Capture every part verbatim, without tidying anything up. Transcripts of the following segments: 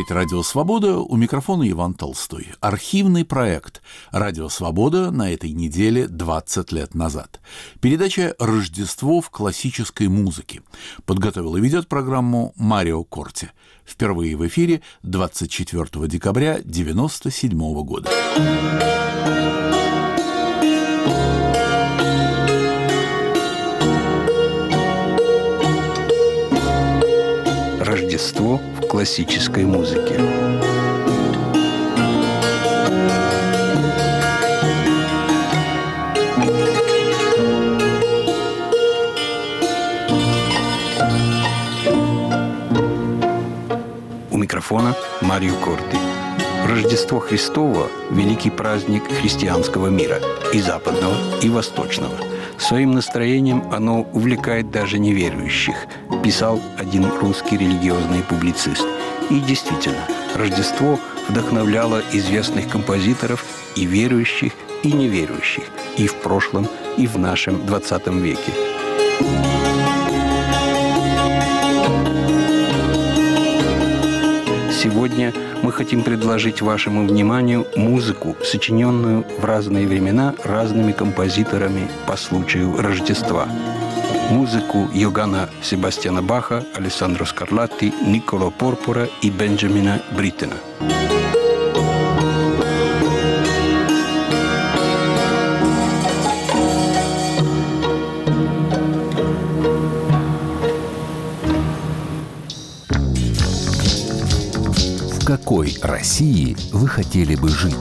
слушаете «Радио Свобода», у микрофона Иван Толстой. Архивный проект «Радио Свобода» на этой неделе двадцать лет назад. Передача «Рождество в классической музыке». Подготовил и ведет программу Марио Корти. Впервые в эфире двадцать четвёртого декабря девяносто седьмого года. Рождество в классической музыке. У микрофона Марио Корти. Рождество Христово – великий праздник христианского мира, и западного, и восточного. Своим настроением оно увлекает даже неверующих, писал один русский религиозный публицист. И действительно, Рождество вдохновляло известных композиторов и верующих, и неверующих, и в прошлом, и в нашем двадцатом веке. Сегодня мы хотим предложить вашему вниманию музыку, сочиненную в разные времена разными композиторами по случаю Рождества. Музыку Йоганна Себастьяна Баха, Алессандро Скарлатти, Никколо Порпора и Бенджамина Бриттена. В какой России вы хотели бы жить?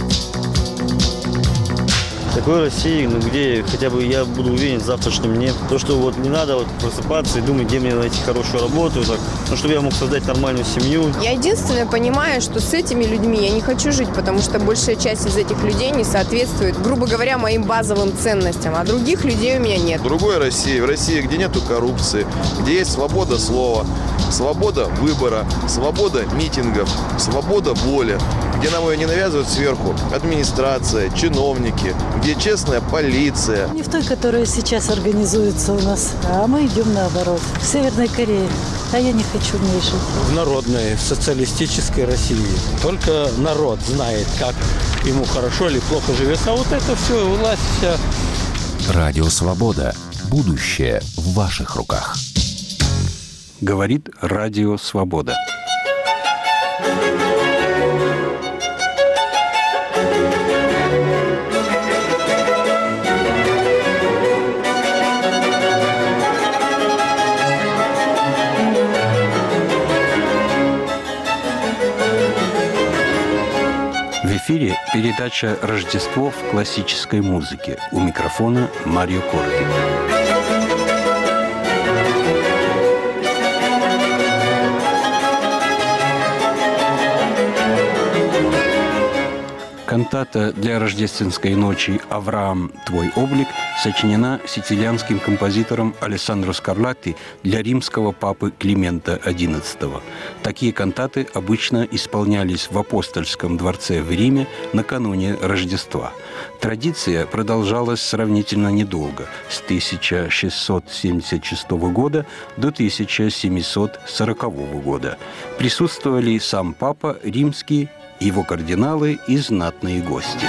В такой России, ну, где хотя бы я буду уверен в завтрашнем дне. То, что вот не надо вот просыпаться и думать, где мне найти хорошую работу, так, ну, чтобы я мог создать нормальную семью. Я единственное понимаю, что с этими людьми я не хочу жить, потому что большая часть из этих людей не соответствует, грубо говоря, моим базовым ценностям, а других людей у меня нет. В другой России, в России, где нету коррупции, где есть свобода слова, свобода выбора, свобода митингов, свобода воли, где нам ее не навязывают сверху администрация, чиновники, где честная полиция. Не в той, которая сейчас организуется у нас, а мы идем наоборот, в Северной Корее. А я не хочу в ней жить. В народной, в социалистической России. Только народ знает, как ему хорошо или плохо живется. А вот это все, власть вся. Радио Свобода. Будущее в ваших руках. Говорит Радио Свобода. В эфире передача «Рождество в классической музыке». У микрофона Марио Корти. Кантата для рождественской ночи «Авраам, твой облик» сочинена сицилианским композитором Алессандро Скарлатти для римского папы Климента одиннадцатого. Такие кантаты обычно исполнялись в Апостольском дворце в Риме накануне Рождества. Традиция продолжалась сравнительно недолго, с тысяча шестьсот семьдесят шестого года до тысяча семьсот сорокового года. Присутствовали сам папа римский, его кардиналы и знатные гости.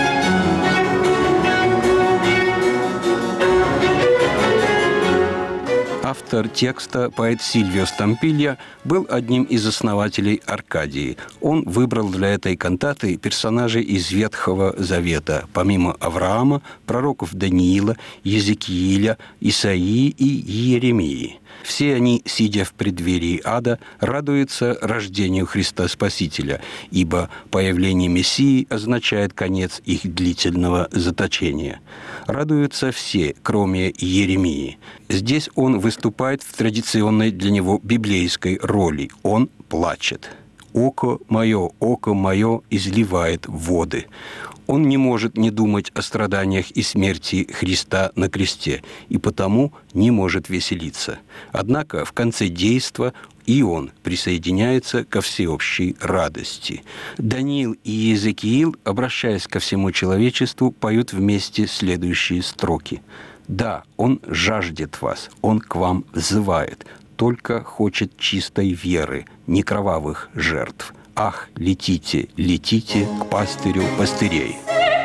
Автор текста, поэт Сильвио Стампилья, был одним из основателей Аркадии. Он выбрал для этой кантаты персонажей из Ветхого Завета, помимо Авраама, пророков Даниила, Езекииля, Исаии и Иеремии. Все они, сидя в преддверии ада, радуются рождению Христа Спасителя, ибо появление Мессии означает конец их длительного заточения. Радуются все, кроме Иеремии. Здесь он выступает в традиционной для него библейской роли. Он плачет. «Око мое, око мое изливает воды». Он не может не думать о страданиях и смерти Христа на кресте, и потому не может веселиться. Однако в конце действа и он присоединяется ко всеобщей радости. Даниил и Иезекиил, обращаясь ко всему человечеству, поют вместе следующие строки. «Да, он жаждет вас, он к вам взывает. только хочет чистой веры, не кровавых жертв. Ах, летите, летите к пастырю пастырей.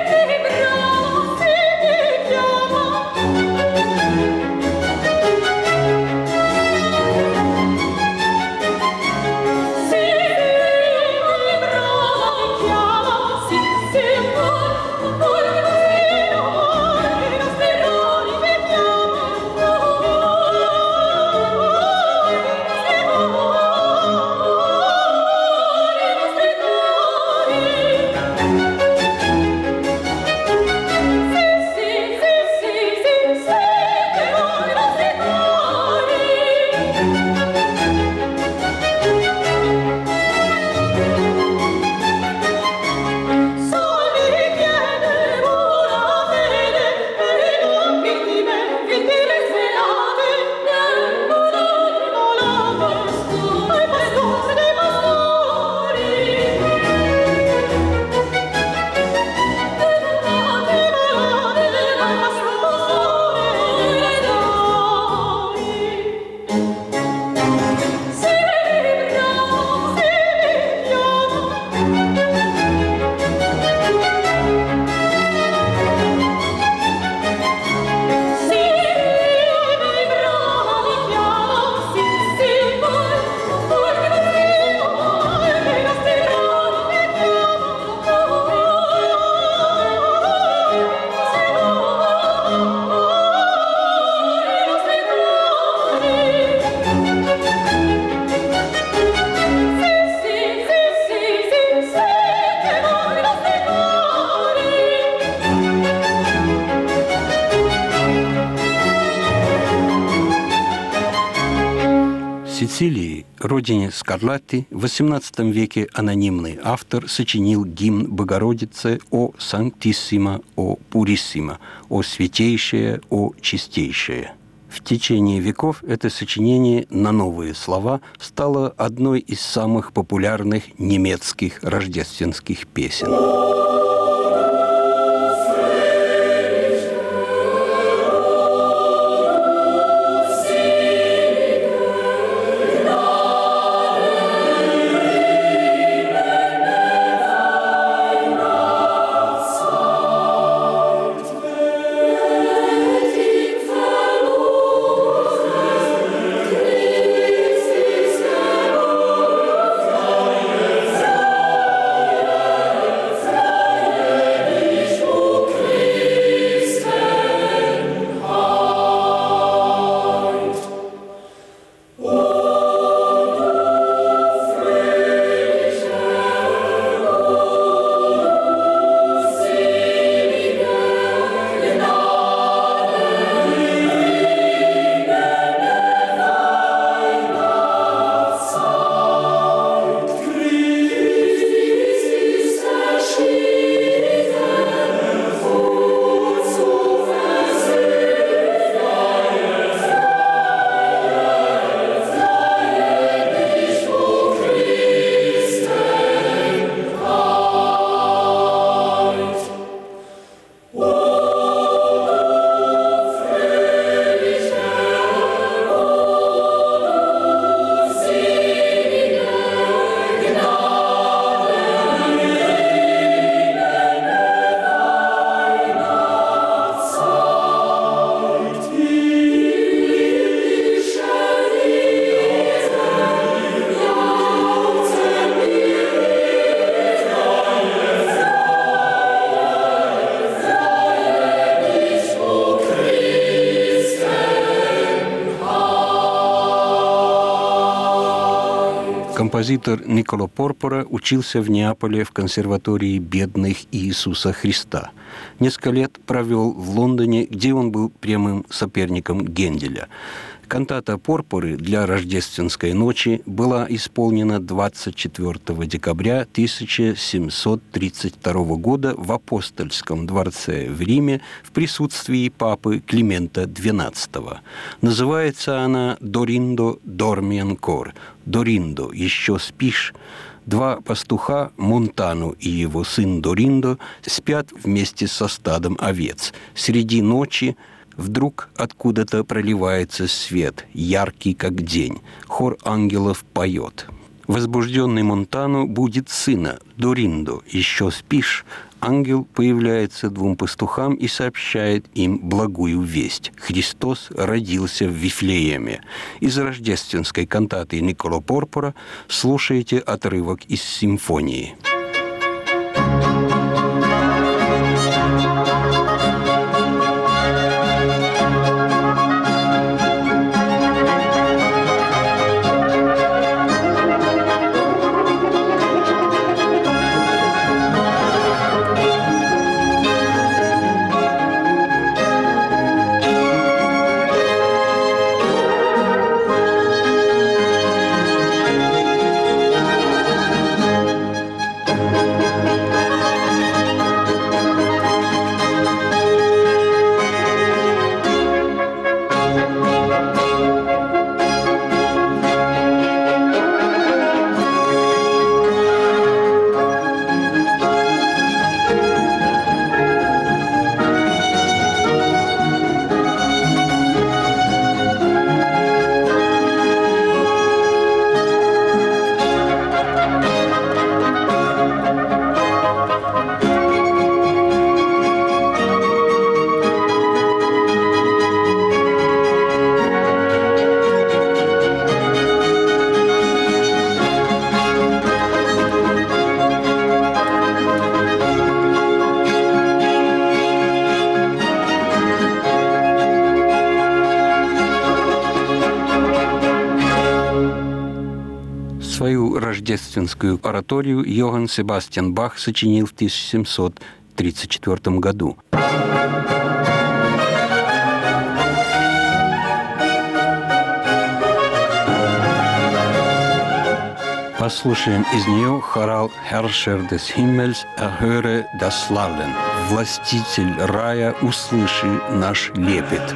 Сицилии, родине Скарлатти, в восемнадцатом веке анонимный автор сочинил гимн Богородице «О Санктиссимо, о Пуриссимо», «О Святейшее, о Чистейшее». В течение веков это сочинение на новые слова стало одной из самых популярных немецких рождественских песен. Композитор Николо Порпора учился в Неаполе в консерватории бедных Иисуса Христа. Несколько лет провел в Лондоне, где он был прямым соперником Генделя. Кантата Порпоры для рождественской ночи была исполнена двадцать четвёртого декабря тысяча семьсот тридцать второго года в Апостольском дворце в Риме в присутствии папы Климента двенадцатого. Называется она «Дориндо дорми анкор» – «Дориндо, еще спишь?». Два пастуха, Монтану и его сын Дориндо, спят вместе со стадом овец. Среди ночи Вдруг откуда-то проливается свет, яркий как день. Хор ангелов поет. Возбужденный Монтано будет сына, Дориндо. «Еще спишь?» Ангел появляется двум пастухам и сообщает им благую весть. Христос родился в Вифлееме. Из рождественской кантаты Никколо Порпора слушайте отрывок из симфонии. Свою рождественскую ораторию Йоганн Себастьян Бах сочинил в тысяча семьсот тридцать четвёртом году. Послушаем из нее хорал «Herrscher des Himmels, erhöre das Lallen». «Властитель рая, услыши наш лепет».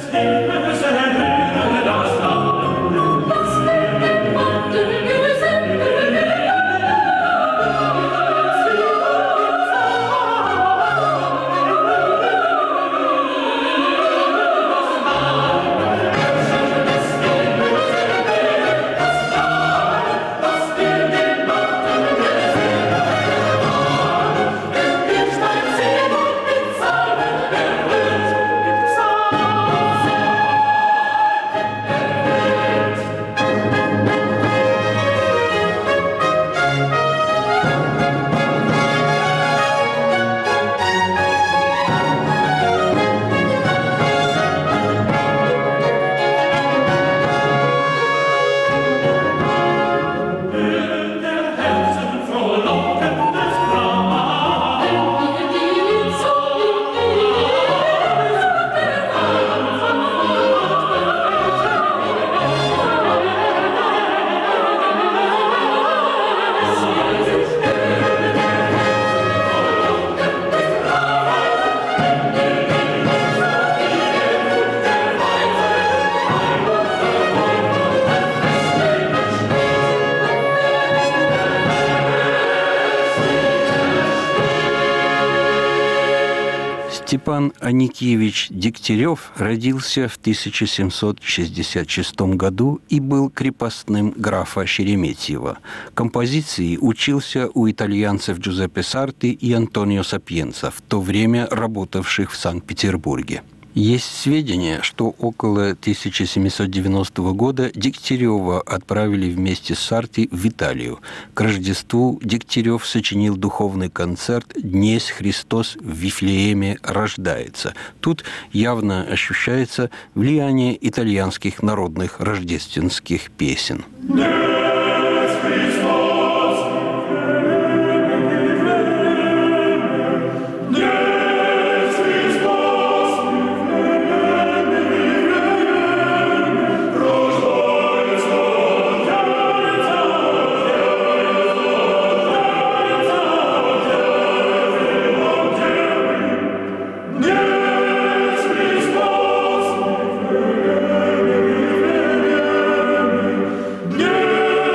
Степан Аникеевич Дегтярев родился в тысяча семьсот шестьдесят шестом году и был крепостным графа Шереметьева. Композиции учился у итальянцев Джузеппе Сарти и Антонио Сапьенца, в то время работавших в Санкт-Петербурге. Есть сведения, что около тысяча семьсот девяностого года Дегтярева отправили вместе с Сарти в Италию. К Рождеству Дегтярев сочинил духовный концерт «Днесь Христос в Вифлееме рождается». Тут явно ощущается влияние итальянских народных рождественских песен. Yeah.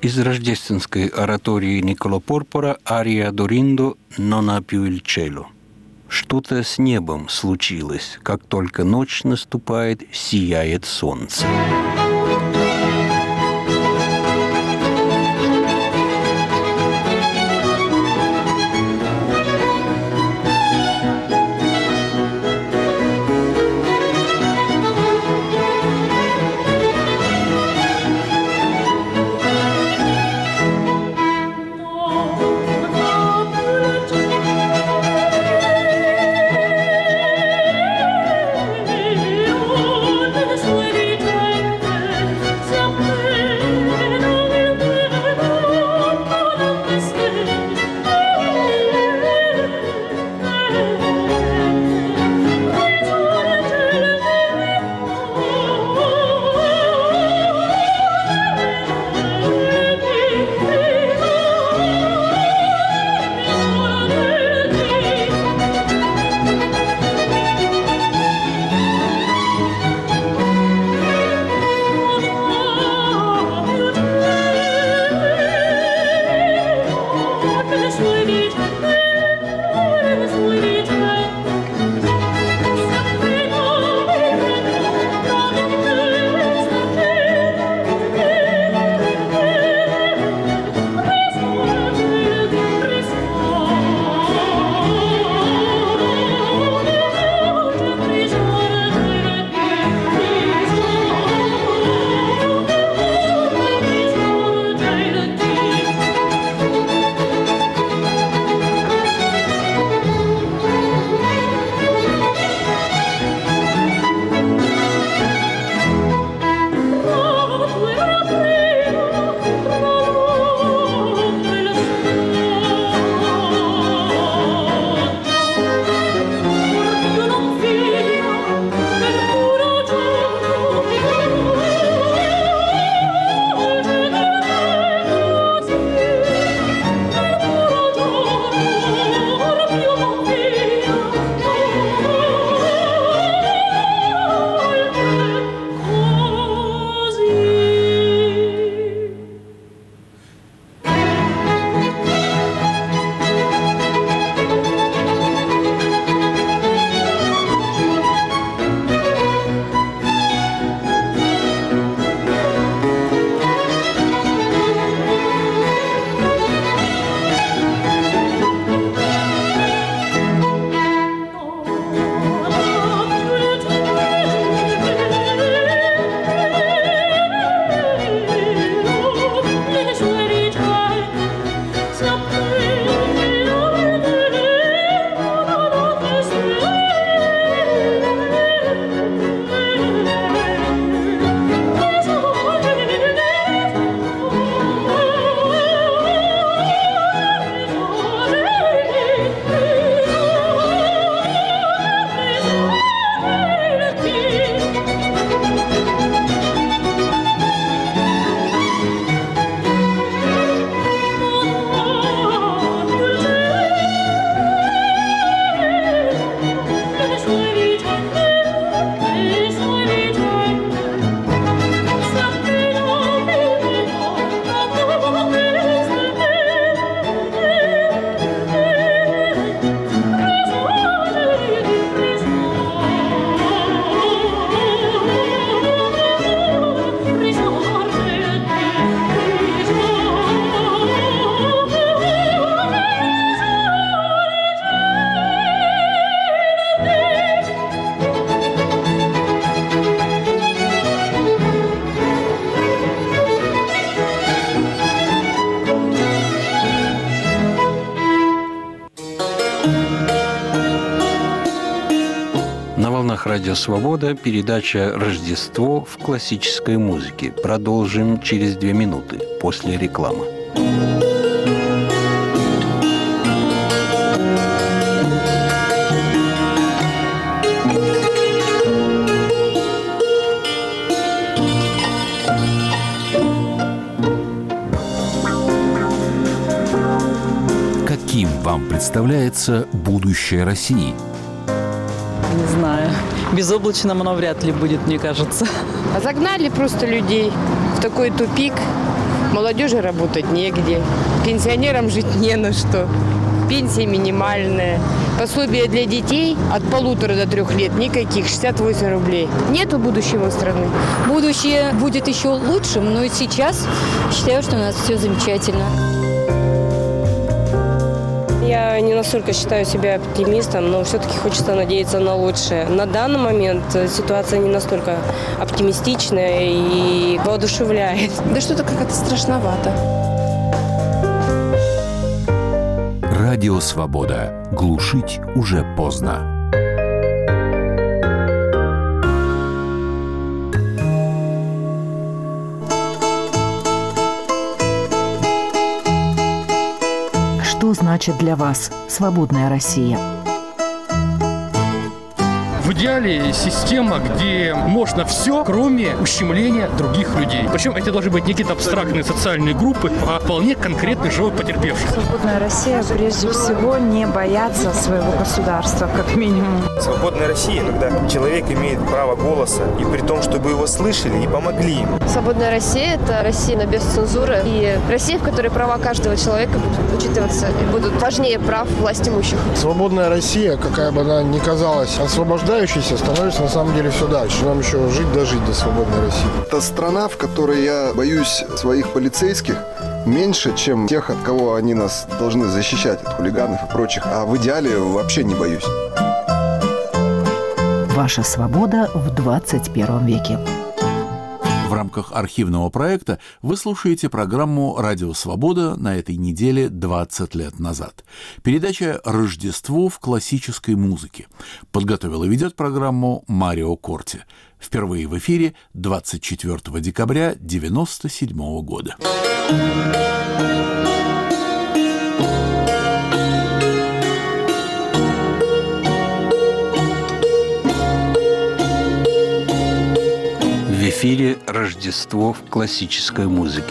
Из рождественской оратории Никколо Порпора «Ария Дориндо non ha più il cielo». Что-то с небом случилось. Как только ночь наступает, сияет солнце. Радио «Свобода», передача «Рождество в классической музыке». Продолжим через две минуты после рекламы. Каким вам представляется будущее России? Не знаю. Безоблачным оно вряд ли будет, мне кажется. А загнали просто людей в такой тупик. Молодежи работать негде, пенсионерам жить не на что. Пенсия минимальная. Пособие для детей от полутора до трех лет никаких, шестьдесят восемь рублей. Нету будущего страны. Будущее будет еще лучшим, но и сейчас считаю, что у нас все замечательно. Я не настолько считаю себя оптимистом, но все-таки хочется надеяться на лучшее. На данный момент ситуация не настолько оптимистичная и воодушевляет. Да что-то как-то страшновато. Радио «Свобода». Глушить уже поздно. Что значит для вас свободная Россия? В идеале система, где можно все, кроме ущемления других людей. Причем это должны быть не какие-то абстрактные социальные группы, а вполне конкретный живой потерпевший. Свободная Россия прежде всего не бояться своего государства, как минимум. Свободная Россия, когда человек имеет право голоса, и при том, чтобы его слышали и помогли ему. Свободная Россия – это Россия без цензуры и Россия, в которой права каждого человека будут учитываться и будут важнее прав власть имущих. Свободная Россия, какая бы она ни казалась освобождающей, становится на самом деле все дальше. Нам еще жить дожить до свободной России. Это страна, в которой я боюсь своих полицейских меньше, чем тех, от кого они нас должны защищать, от хулиганов и прочих. А в идеале вообще не боюсь. Ваша свобода в двадцать первом веке. В рамках архивного проекта вы слушаете программу «Радио Свобода» на этой неделе двадцать лет назад. Передача «Рождество в классической музыке». Подготовил и ведет программу Марио Корти. Впервые в эфире двадцать четвёртого декабря девяносто седьмого года. В эфире «Рождество в классической музыке».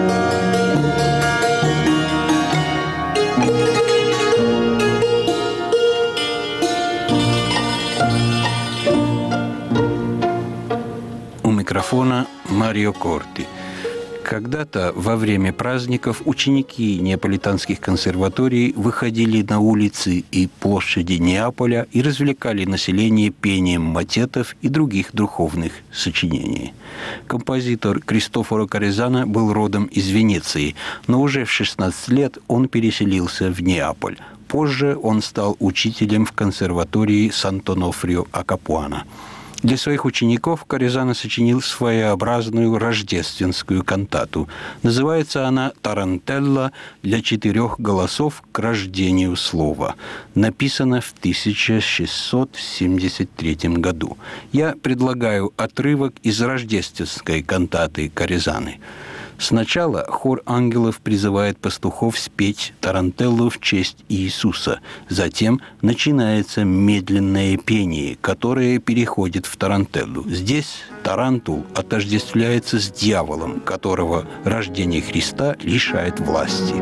У микрофона Марио Корти. Когда-то во время праздников ученики неаполитанских консерваторий выходили на улицы и площади Неаполя и развлекали население пением мотетов и других духовных сочинений. Композитор Кристофоро Корезана был родом из Венеции, но уже в шестнадцать лет он переселился в Неаполь. Позже он стал учителем в консерватории Сант'Онофрио а Капуано. Для своих учеников Корезана сочинил своеобразную рождественскую кантату. Называется она «Тарантелла для четырех голосов к рождению слова». Написана в тысяча шестьсот семьдесят третьем году. Я предлагаю отрывок из рождественской кантаты Корезаны. Сначала хор ангелов призывает пастухов спеть тарантеллу в честь Иисуса. Затем начинается медленное пение, которое переходит в тарантеллу. Здесь тарантул отождествляется с дьяволом, которого рождение Христа лишает власти.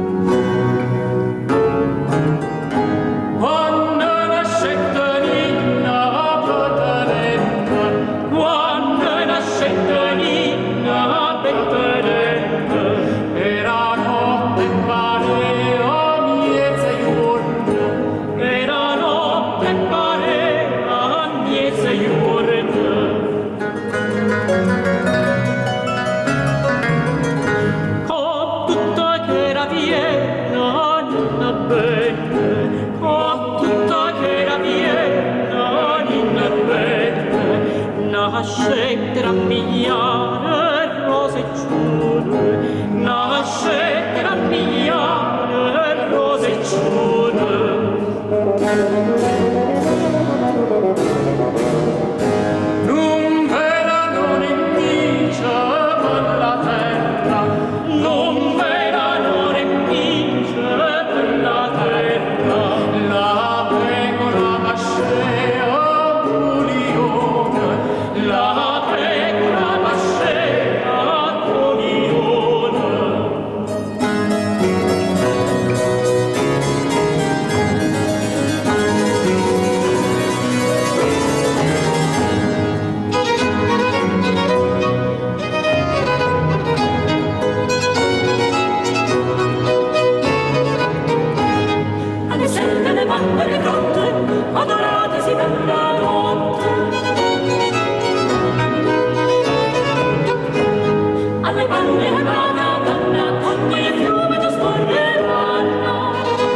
selve, le mappe, le grotte, adoratesi dalla notte. Alle panne e vada donna, ogni fiume già scorreranno.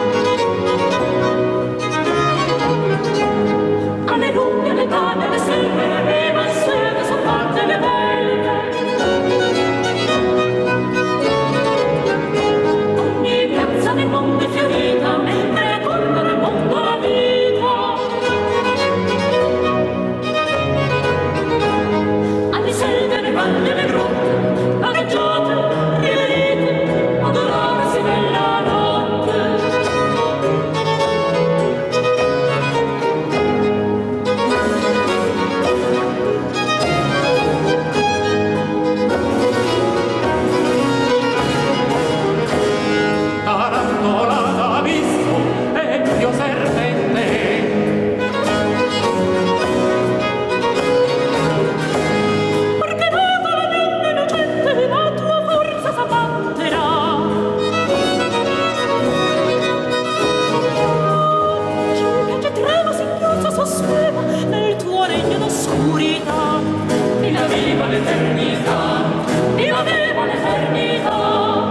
Alle lunghe, le tane, le selve, le rive, le sere, son fatte le belve. Ogni piazza del mondo è fiorita, mentre corre il mondo la vita. Alle selve, le valle, le grotte, vagheggiate, riverite, adoratesi nella notte. Tarantola d'abisso e Dio serpente. Perché nata la donna innocente, la tua forza s'abbatterà. Oggi che trema singhiozza sospesa nel tuo regno d'oscurità. Via viva l'eternità, via viva l'eternità.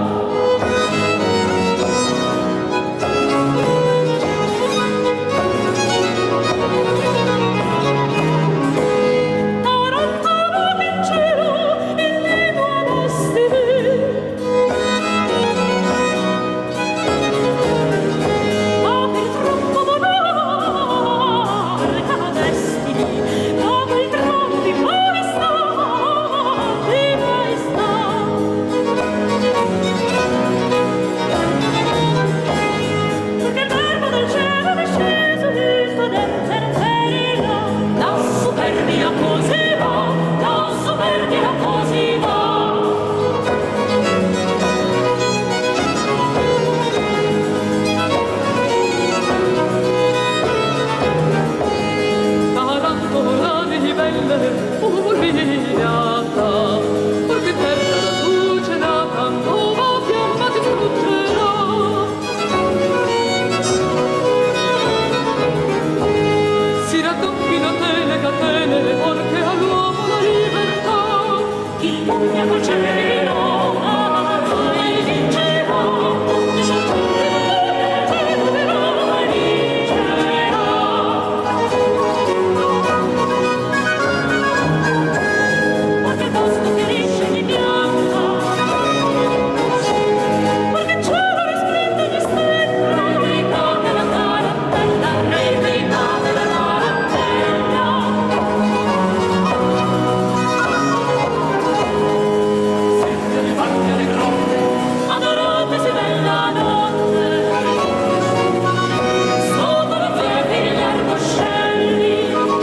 Tarantala in cielo, il nido abbasti. Ma per troppo volare cadesti, ma quel trono di maestà, di maestà. Perché il verbo del cielo è sceso, il cadente non perirà. La superbia così va, la superbia così va. Tarantola di belle umiliata, perché perda la luce nata, nuova fiamma ti struggerà. Si raddoppiano te le catene, perché all'uomo la libertà. Il pugno col cielo, mai vincerà. Il cielo mai vincerà. Perché tosto fiorisce di bianca, perché il cielo risplende di stella. Ricade la tarantella, ricade la tarantella. Sente le panne e le grotte, adoratesi nella notte. Sotto le piedi gli arboscelli,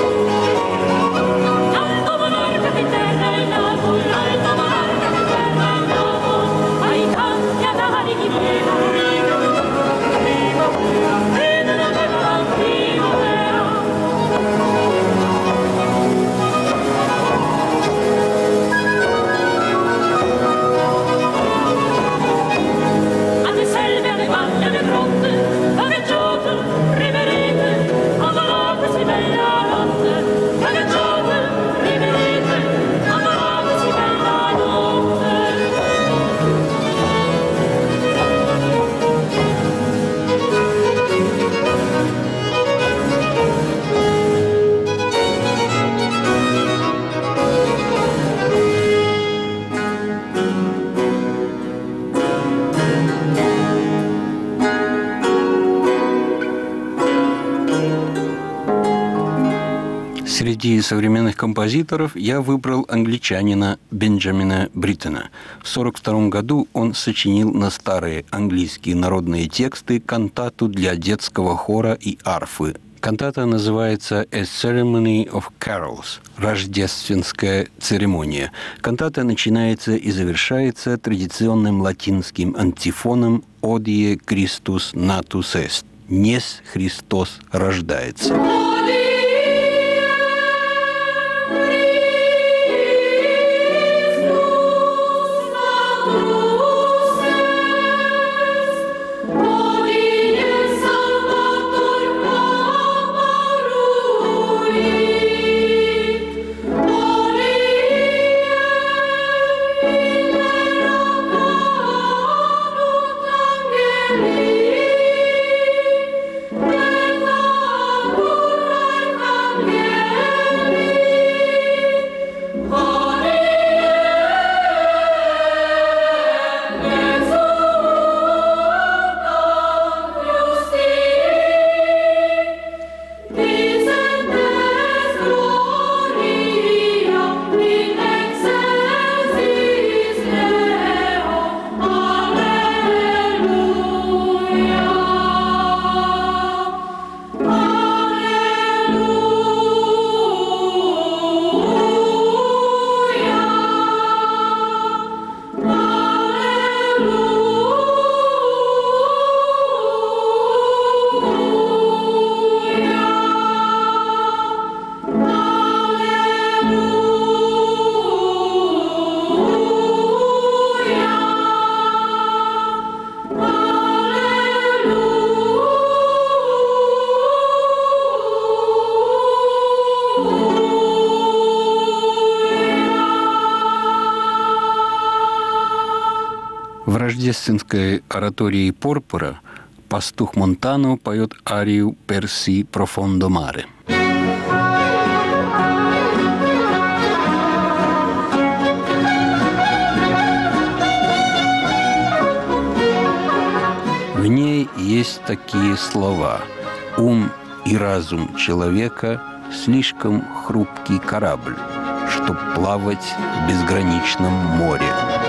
l'alto monarca di terra e nato, l'alto monarca di terra e nato, ai canti adari di primavera, primavera, e della bella primavera. Alle selve, alle valle, alle grotte, vagheggiate, riverite, adoratesi nella notte. Vagheggiate, riverite, adoratesi nella notte. Среди современных композиторов я выбрал англичанина Бенджамина Бриттена. В сорок втором году он сочинил на старые английские народные тексты кантату для детского хора и арфы. Кантата называется «A Ceremony of Carols» – «Рождественская церемония». Кантата начинается и завершается традиционным латинским антифоном «Odie Christus natus est» – «Нес Христос рождается». Salvator рождественской оратории «Порпора» пастух Монтано поет арию «Перси профондо маре». В ней есть такие слова: «Ум и разум человека – слишком хрупкий корабль, чтоб плавать в безграничном море».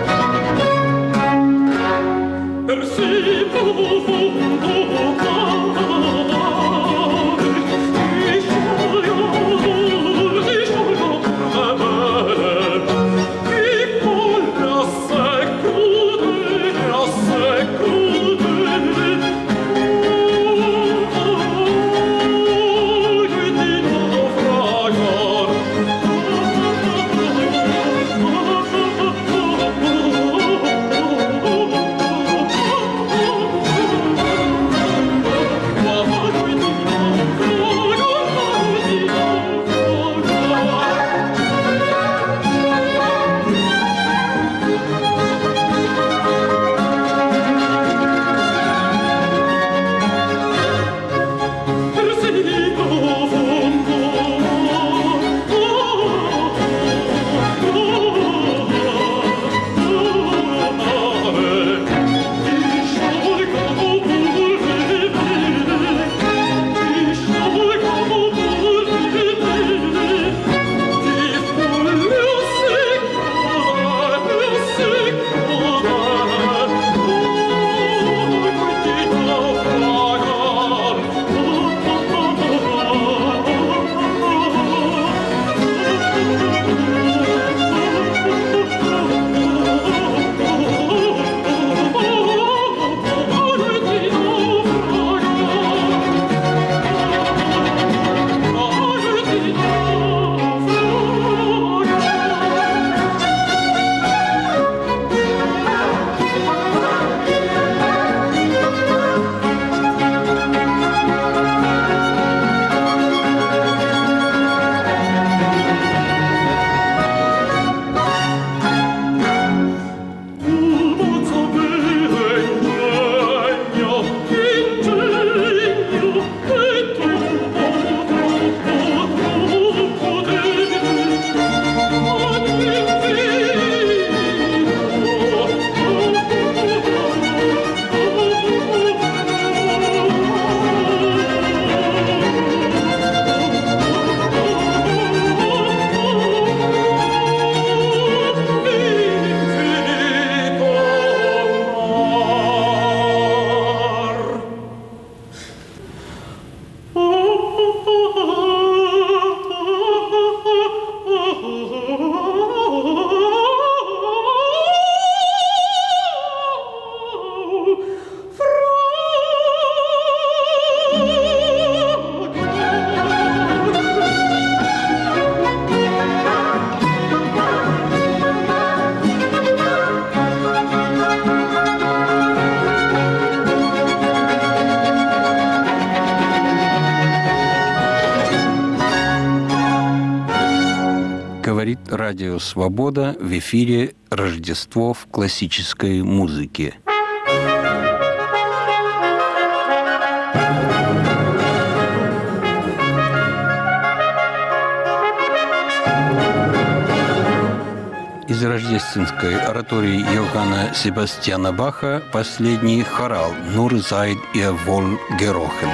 Говорит Радио Свобода, в эфире «Рождество в классической музыке». Из рождественской оратории Йоганна Себастьяна Баха последний хорал «Nur seid ihr wohl gerochen».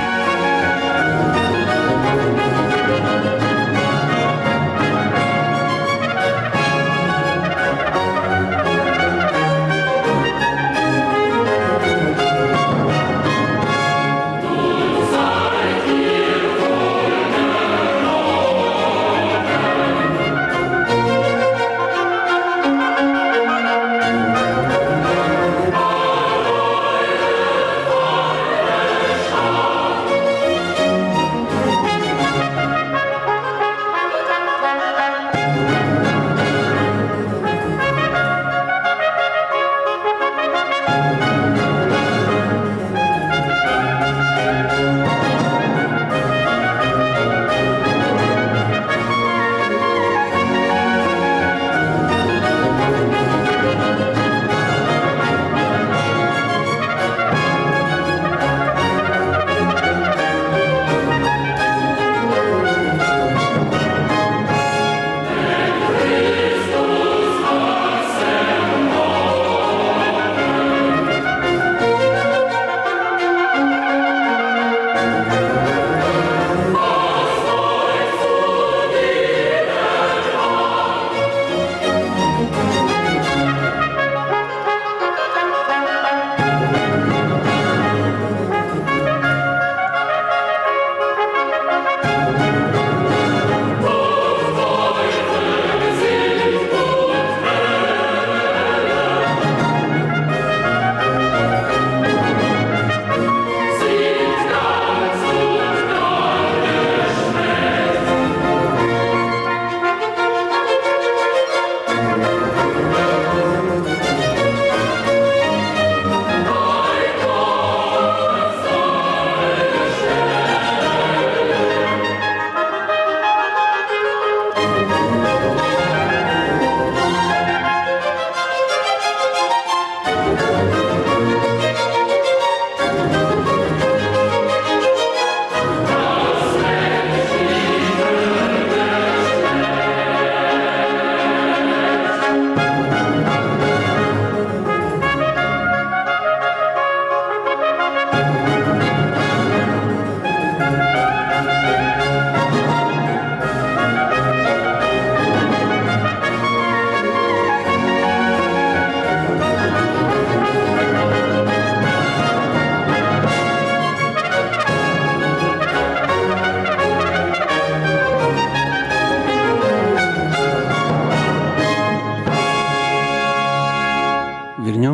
Oh,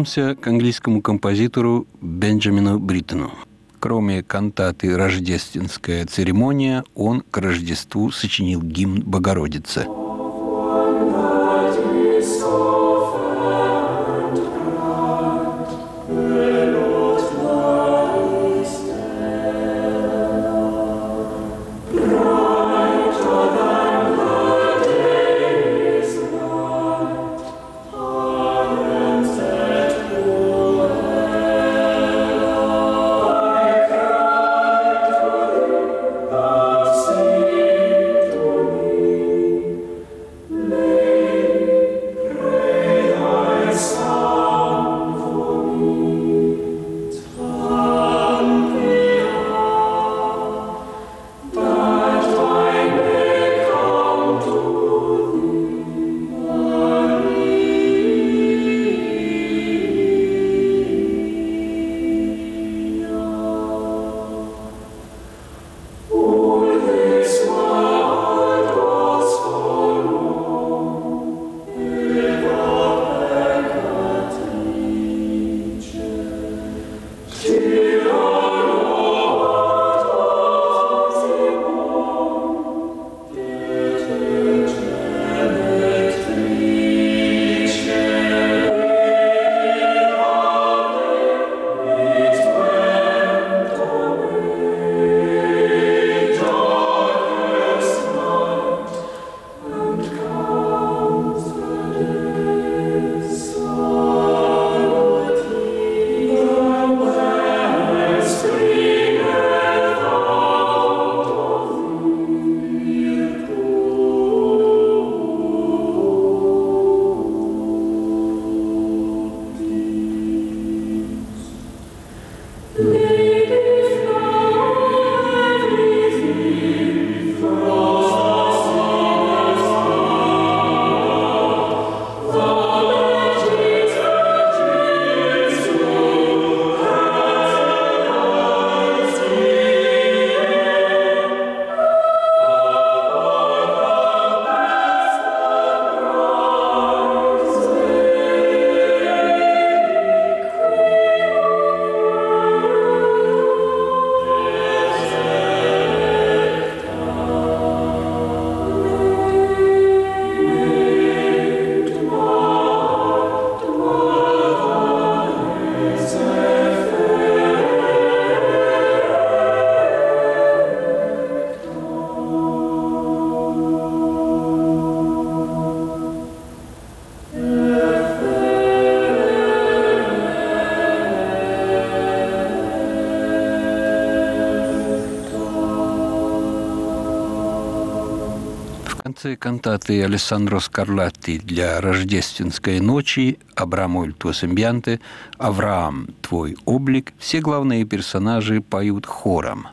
вернемся к английскому композитору Бенджамину Бриттону. Кроме кантаты «Рождественская церемония», он к Рождеству сочинил гимн Богородице. Кантаты Алессандро Скарлатти для рождественской ночи, Абрамоль туо сембьянте, Авраам, твой облик, все главные персонажи поют хором.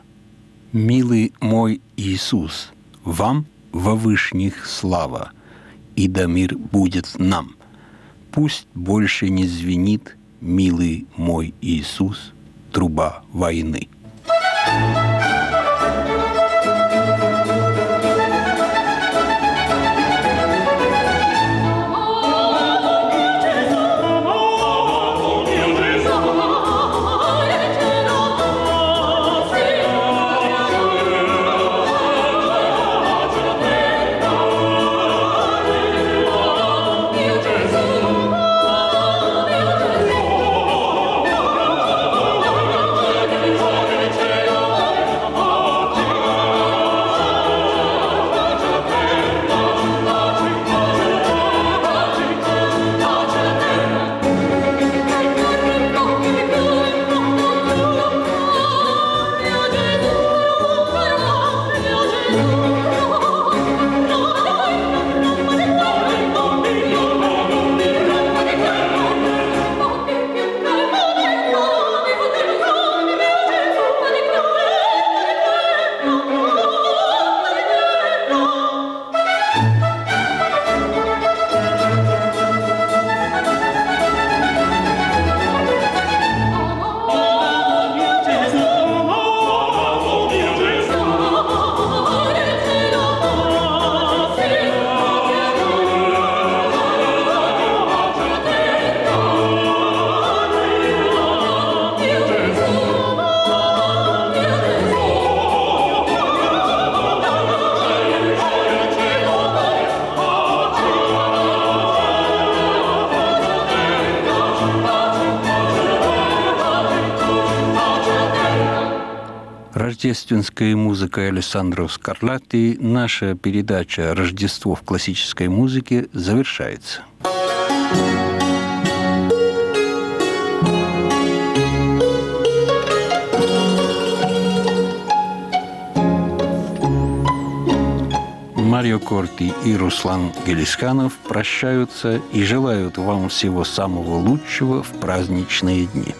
«Милый мой Иисус, вам во вышних слава, и да мир будет нам. Пусть больше не звенит, милый мой Иисус, труба войны». рождественской музыкой Алессандро Скарлатти наша передача «Рождество в классической музыке» завершается. Марио Корти и Руслан Гелисканов прощаются и желают вам всего самого лучшего в праздничные дни.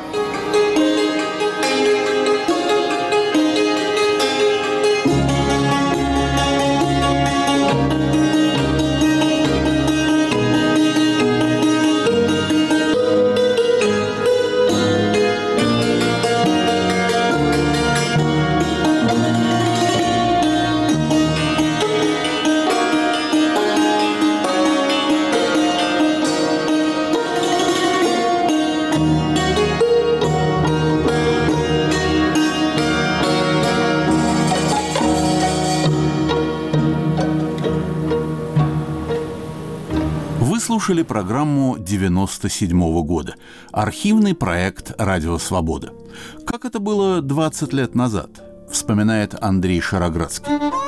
Слушали программу девяносто седьмого года. Архивный проект «Радио Свобода». Как это было двадцать лет назад, вспоминает Андрей Шароградский.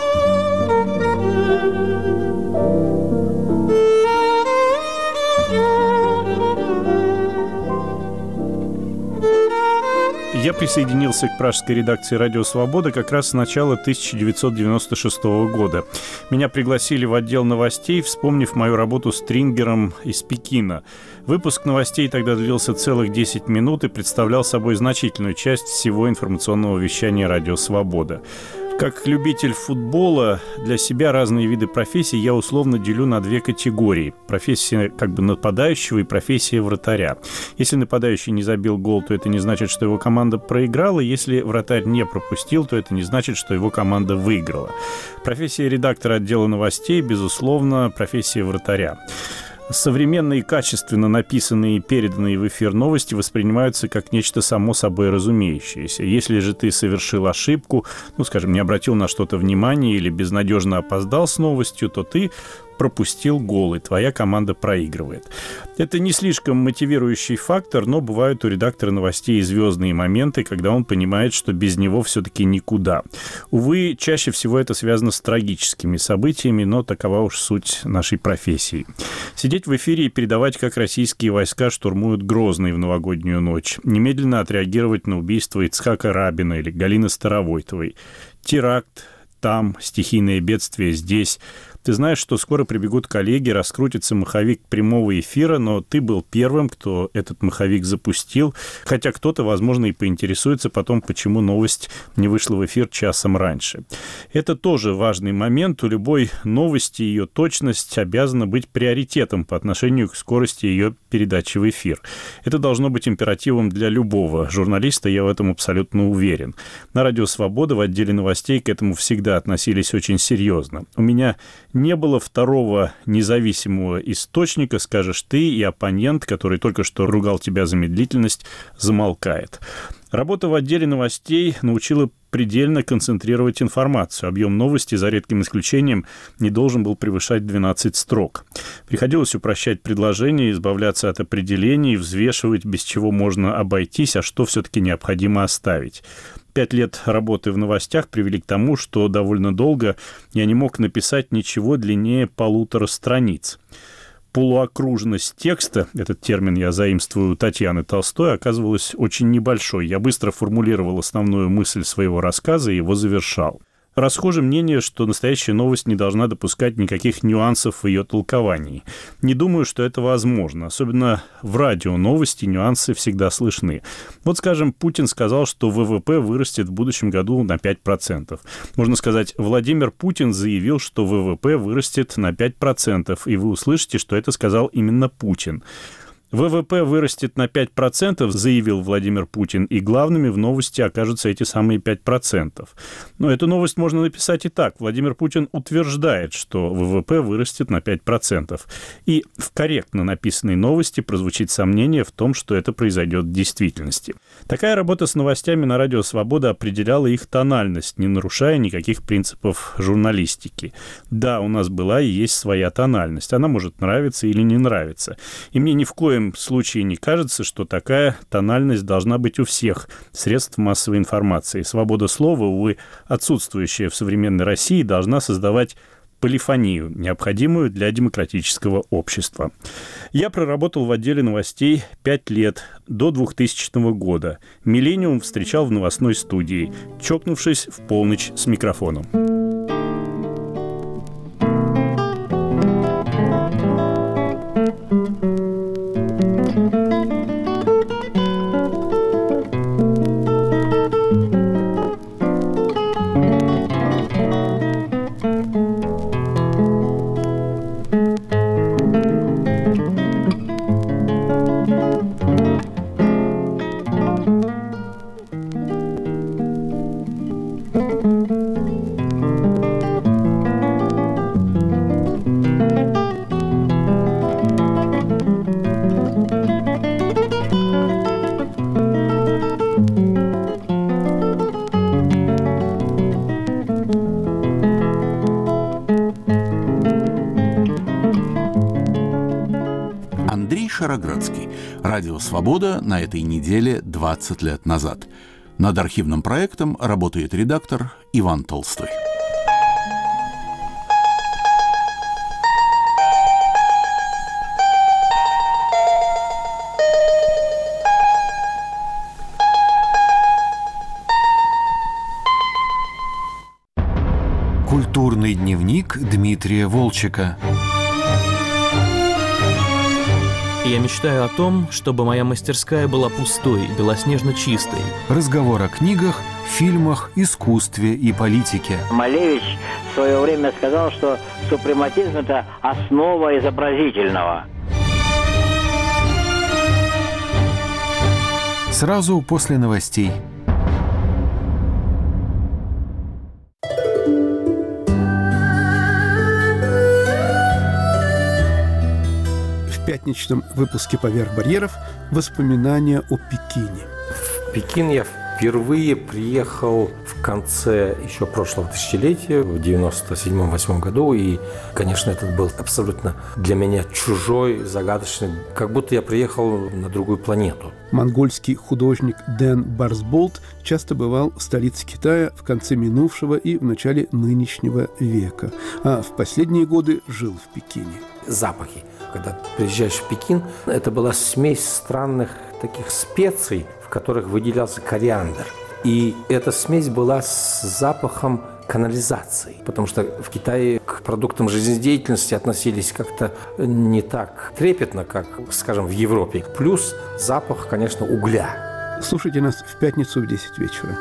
Я присоединился к пражской редакции «Радио Свобода» как раз с начала тысяча девятьсот девяносто шестого года. Меня пригласили в отдел новостей, вспомнив мою работу стрингером из Пекина. Выпуск новостей тогда длился целых десять минут и представлял собой значительную часть всего информационного вещания «Радио Свобода». Как любитель футбола, для себя разные виды профессий я условно делю на две категории. Профессия как бы нападающего и профессия вратаря. Если нападающий не забил гол, то это не значит, что его команда проиграла. Если вратарь не пропустил, то это не значит, что его команда выиграла. Профессия редактора отдела новостей, безусловно, профессия вратаря. Современные, качественно написанные и переданные в эфир новости воспринимаются как нечто само собой разумеющееся. Если же ты совершил ошибку, ну, скажем, не обратил на что-то внимания или безнадежно опоздал с новостью, то ты пропустил гол, и твоя команда проигрывает. Это не слишком мотивирующий фактор, но бывают у редактора новостей звездные моменты, когда он понимает, что без него все-таки никуда. Увы, чаще всего это связано с трагическими событиями, но такова уж суть нашей профессии. Сидеть в эфире и передавать, как российские войска штурмуют Грозный в новогоднюю ночь. Немедленно отреагировать на убийство Ицхака Рабина или Галины Старовойтовой. Теракт там, стихийное бедствие здесь. Ты знаешь, что скоро прибегут коллеги, раскрутится маховик прямого эфира, но ты был первым, кто этот маховик запустил, хотя кто-то, возможно, и поинтересуется потом, почему новость не вышла в эфир часом раньше. Это тоже важный момент. У любой новости ее точность обязана быть приоритетом по отношению к скорости ее передачи в эфир. Это должно быть императивом для любого журналиста, я в этом абсолютно уверен. На «Радио Свобода» в отделе новостей к этому всегда относились очень серьезно. У меня не было второго независимого источника, скажешь ты, и оппонент, который только что ругал тебя за медлительность, замолкает. Работа в отделе новостей научила предельно концентрировать информацию. Объем новости, за редким исключением, не должен был превышать двенадцать строк. Приходилось упрощать предложения, избавляться от определений, взвешивать, без чего можно обойтись, а что все-таки необходимо оставить. Пять лет работы в новостях привели к тому, что довольно долго я не мог написать ничего длиннее полутора страниц. Полуокружность текста, этот термин я заимствую у Татьяны Толстой, оказывалась очень небольшой. Я быстро формулировал основную мысль своего рассказа и его завершал. Расхоже мнение, что настоящая новость не должна допускать никаких нюансов в ее толковании. Не думаю, что это возможно. Особенно в радио новости нюансы всегда слышны. Вот, скажем, Путин сказал, что ВВП вырастет в будущем году на пять процентов. Можно сказать, Владимир Путин заявил, что ВВП вырастет на пять процентов, и вы услышите, что это сказал именно Путин. ВВП вырастет на пять процентов, заявил Владимир Путин, и главными в новости окажутся эти самые пять процентов. Но эту новость можно написать и так. Владимир Путин утверждает, что ВВП вырастет на пять процентов. И в корректно написанной новости прозвучит сомнение в том, что это произойдет в действительности. Такая работа с новостями на «Радио Свобода» определяла их тональность, не нарушая никаких принципов журналистики. Да, у нас была и есть своя тональность. Она может нравиться или не нравиться. И мне ни в коем коем случае не кажется, что такая тональность должна быть у всех средств массовой информации. Свобода слова, увы, отсутствующая в современной России, должна создавать полифонию, необходимую для демократического общества. Я проработал в отделе новостей пять лет, до двухтысячного года. «Миллениум» встречал в новостной студии, чокнувшись в полночь с микрофоном. Шароградский. Радио «Свобода» на этой неделе двадцать лет назад. Над архивным проектом работает редактор Иван Толстой. Культурный дневник Дмитрия Волчека. Я мечтаю о том, чтобы моя мастерская была пустой, белоснежно чистой. Разговор о книгах, фильмах, искусстве и политике. Малевич в свое время сказал, что супрематизм – это основа изобразительного. Сразу после новостей. В пятничном выпуске «Поверх барьеров» воспоминания о Пекине. В Пекин я впервые приехал в конце еще прошлого тысячелетия, в девяносто седьмом — восьмом году. И, конечно, этот был абсолютно для меня чужой, загадочный, как будто я приехал на другую планету. Монгольский художник Дэн Барсболт часто бывал в столице Китая в конце минувшего и в начале нынешнего века, а в последние годы жил в Пекине. Запахи. Когда приезжаешь в Пекин, это была смесь странных таких специй, в которых выделялся кориандр. И эта смесь была с запахом канализации, потому что в Китае к продуктам жизнедеятельности относились как-то не так трепетно, как, скажем, в Европе. Плюс запах, конечно, угля. Слушайте нас в пятницу в десять вечера.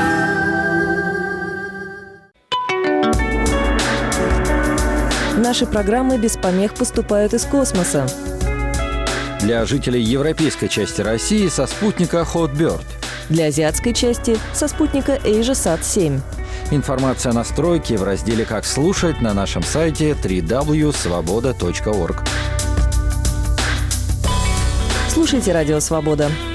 Наши программы без помех поступают из космоса. Для жителей европейской части России со спутника Hotbird. Для азиатской части со спутника AsiaSat семь. Информация о настройке в разделе «Как слушать» на нашем сайте дабл-ю дабл ю дабл ю точка свобода точка орг. Слушайте «Радио Свобода».